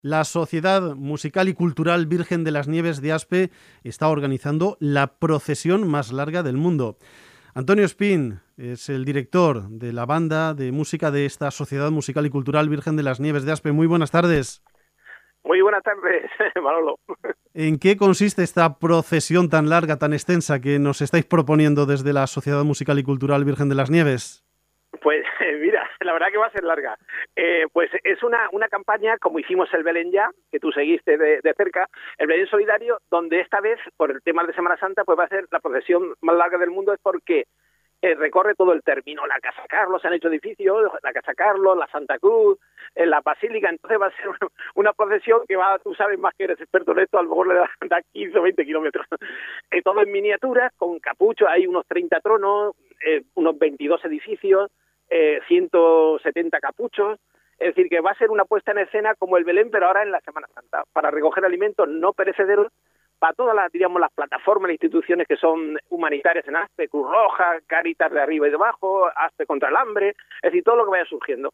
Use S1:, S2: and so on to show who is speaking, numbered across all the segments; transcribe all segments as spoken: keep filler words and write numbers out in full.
S1: La Sociedad Musical y Cultural Virgen de las Nieves de Aspe está organizando la procesión más larga del mundo. Antonio Espín es el director de la banda de música de esta Sociedad Musical y Cultural Virgen de las Nieves de Aspe. Muy buenas tardes.
S2: Muy buenas tardes, Manolo.
S1: ¿En qué consiste esta procesión tan larga, tan extensa que nos estáis proponiendo desde la Sociedad Musical y Cultural Virgen de las Nieves?
S2: Pues eh, mira, la verdad que va a ser larga. Eh, pues es una, una campaña, como hicimos el Belén Ya, que tú seguiste de, de cerca, el Belén Solidario, donde esta vez, por el tema de Semana Santa, pues va a ser la procesión más larga del mundo, es porque eh, recorre todo el término. La Casa Carlos, se han hecho edificios, la Casa Carlos, la Santa Cruz, eh, la Basílica, entonces va a ser una procesión que va, tú sabes más que eres experto en esto, a lo mejor le da, da quince o veinte kilómetros. Eh, todo en miniaturas, con capuchos, hay unos treinta tronos, eh, unos veintidós edificios, Eh, ciento setenta capuchos, es decir, que va a ser una puesta en escena como el Belén, pero ahora en la Semana Santa, para recoger alimentos no perecederos para todas las, digamos, las plataformas, las instituciones que son humanitarias en Aspe, Cruz Roja, Cáritas de arriba y de abajo, Aspe contra el hambre, es decir, todo lo que vaya surgiendo.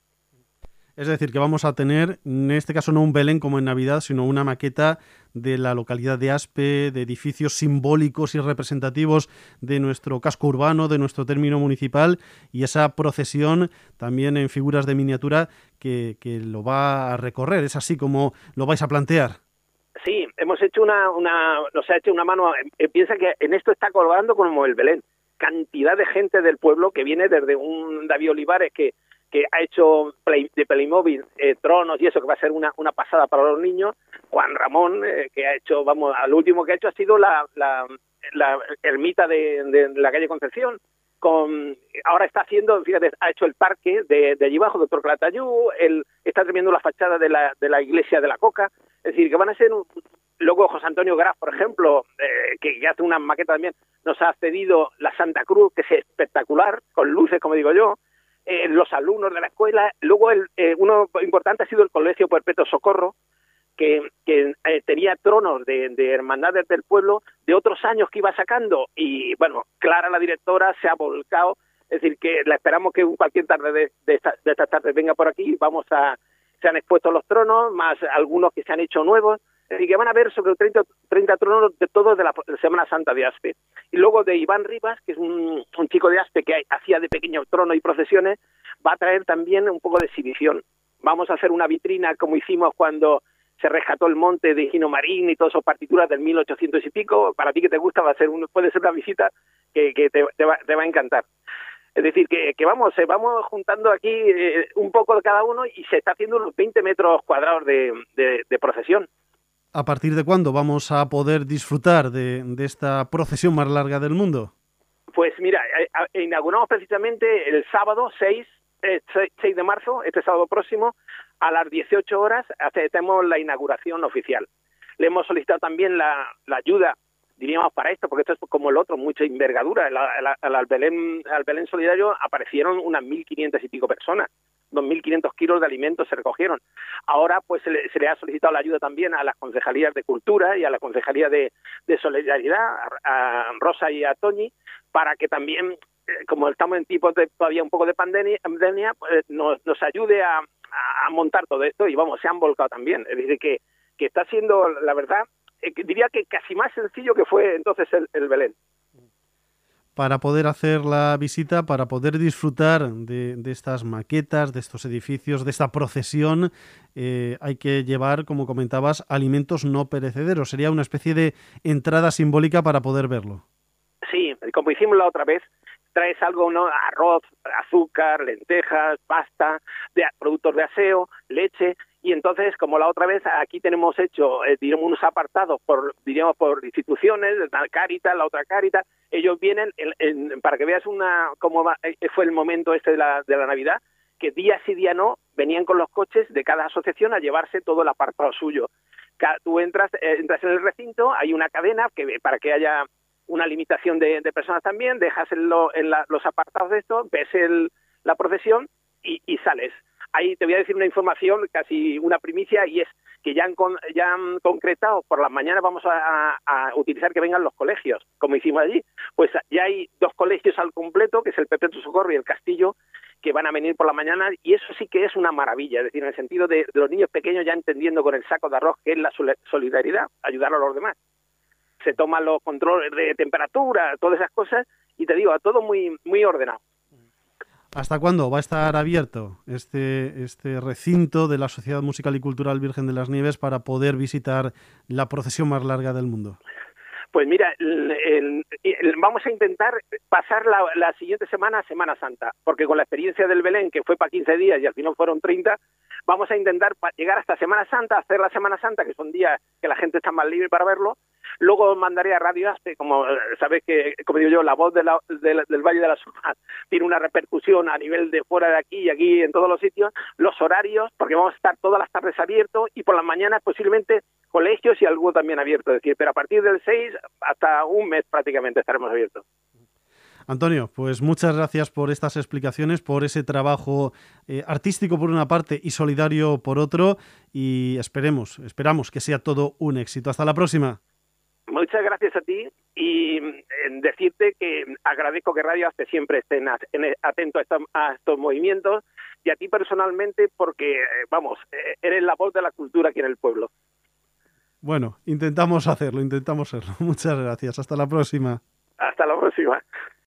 S1: Es decir, que vamos a tener, en este caso no un Belén como en Navidad, sino una maqueta de la localidad de Aspe, de edificios simbólicos y representativos de nuestro casco urbano, de nuestro término municipal, y esa procesión también en figuras de miniatura que, que lo va a recorrer. ¿Es así como lo vais a plantear?
S2: Sí, hemos hecho una, una nos ha hecho una mano, eh, piensa que en esto está colgando como el Belén, cantidad de gente del pueblo que viene desde un David Olivares que que ha hecho play, de Playmobil eh, tronos y eso, que va a ser una, una pasada para los niños. Juan Ramón, eh, que ha hecho, vamos, al último que ha hecho ha sido la, la, la ermita de, de la calle Concepción. Con, ahora está haciendo, fíjate, ha hecho el parque de, de allí abajo, doctor Calatayud, él está terminando la fachada de la, de la iglesia de la Coca. Es decir, que van a ser un, luego José Antonio Graf, por ejemplo, eh, que, que hace una maqueta también, nos ha cedido la Santa Cruz, que es espectacular, con luces, como digo yo. Eh, los alumnos de la escuela, luego el, eh, uno importante ha sido el Colegio Perpetuo Socorro, que, que eh, tenía tronos de, de hermandades del pueblo de otros años que iba sacando, y bueno, Clara, la directora, se ha volcado, es decir, que la esperamos que cualquier tarde de, de, esta, de estas tardes venga por aquí, vamos a, se han expuesto los tronos, más algunos que se han hecho nuevos, es decir, que van a ver sobre treinta, treinta tronos de todos de la Semana Santa de Aspe. Y luego de Iván Rivas, que es un, un chico de Aspe que hacía de pequeños tronos y procesiones, va a traer también un poco de exhibición. Vamos a hacer una vitrina como hicimos cuando se rescató el monte de Gino Marín y todas esas partituras del mil ochocientos y pico. Para ti que te gusta, va a ser un, puede ser una visita que, que te, te, va, te va a encantar. Es decir, que, que vamos, eh, vamos juntando aquí eh, un poco de cada uno y se está haciendo unos veinte metros cuadrados de, de, de procesión.
S1: ¿A partir de cuándo vamos a poder disfrutar de, de esta procesión más larga del mundo?
S2: Pues mira, eh, inauguramos precisamente el sábado seis de marzo, este sábado próximo, a las dieciocho horas, hacemos la inauguración oficial. Le hemos solicitado también la, la ayuda, diríamos, para esto, porque esto es como el otro, mucha envergadura. La, la, al, Belén, al Belén Solidario aparecieron unas mil quinientas y pico personas. dos mil quinientos kilos de alimentos se recogieron. Ahora pues se le, se le ha solicitado la ayuda también a las concejalías de Cultura y a la concejalía de, de Solidaridad, a, a Rosa y a Toñi, para que también, eh, como estamos en tiempos de todavía un poco de pandemia, pandemia pues nos, nos ayude a, a montar todo esto y vamos, se han volcado también. Es decir, que, que está siendo, la verdad, eh, diría que casi más sencillo que fue entonces el, el Belén.
S1: Para poder hacer la visita, para poder disfrutar de, de estas maquetas, de estos edificios, de esta procesión, eh, hay que llevar, como comentabas, alimentos no perecederos. Sería una especie de entrada simbólica para poder verlo.
S2: Sí, como hicimos la otra vez, traes algo, ¿no? Arroz, azúcar, lentejas, pasta, de, productos de aseo, leche. Y entonces, como la otra vez, aquí tenemos hecho, eh, diríamos, unos apartados por, diríamos, por instituciones, la Cáritas, la otra Cáritas. Ellos vienen, en, en, para que veas una cómo va, eh, fue el momento este de la, de la Navidad, que día sí, día no, venían con los coches de cada asociación a llevarse todo el apartado suyo. Cada, tú entras, eh, entras en el recinto, hay una cadena que para que haya una limitación de, de personas también, dejas en, lo, en la, los apartados de esto, ves el, la procesión y, y sales. Ahí te voy a decir una información, casi una primicia, y es que ya han, con, ya han concretado, por las mañanas vamos a, a utilizar que vengan los colegios, como hicimos allí. Pues ya hay dos colegios al completo, que es el Perpetuo Socorro y el Castillo, que van a venir por la mañana, y eso sí que es una maravilla, es decir, en el sentido de, de los niños pequeños ya entendiendo con el saco de arroz que es la solidaridad, ayudar a los demás. Se toman los controles de temperatura, todas esas cosas, y te digo, todo muy muy ordenado.
S1: ¿Hasta cuándo va a estar abierto este, este recinto de la Sociedad Musical y Cultural Virgen de las Nieves para poder visitar la procesión más larga del mundo?
S2: Pues mira, el, el, el, vamos a intentar pasar la, la siguiente semana a Semana Santa, porque con la experiencia del Belén, que fue para quince días y al final fueron treinta, vamos a intentar llegar hasta Semana Santa, hacer la Semana Santa, que son días que la gente está más libre para verlo. Luego mandaré a Radio Aspe, como sabes que, como digo yo, la voz de la, de la, del Valle de la Surma tiene una repercusión a nivel de fuera de aquí y aquí en todos los sitios, los horarios, porque vamos a estar todas las tardes abiertos y por las mañanas posiblemente colegios y algo también abierto, es decir, pero a partir del seis hasta un mes prácticamente estaremos abiertos.
S1: Antonio, pues muchas gracias por estas explicaciones, por ese trabajo eh, artístico por una parte y solidario por otro, y esperemos, esperamos que sea todo un éxito. Hasta la próxima.
S2: Muchas gracias a ti y en decirte que agradezco que Radio Aspe siempre esté en, en, atento a estos, a estos movimientos, y a ti personalmente porque, vamos, eres la voz de la cultura aquí en el pueblo.
S1: Bueno, intentamos hacerlo, intentamos hacerlo. Muchas gracias. Hasta la próxima.
S2: Hasta la próxima.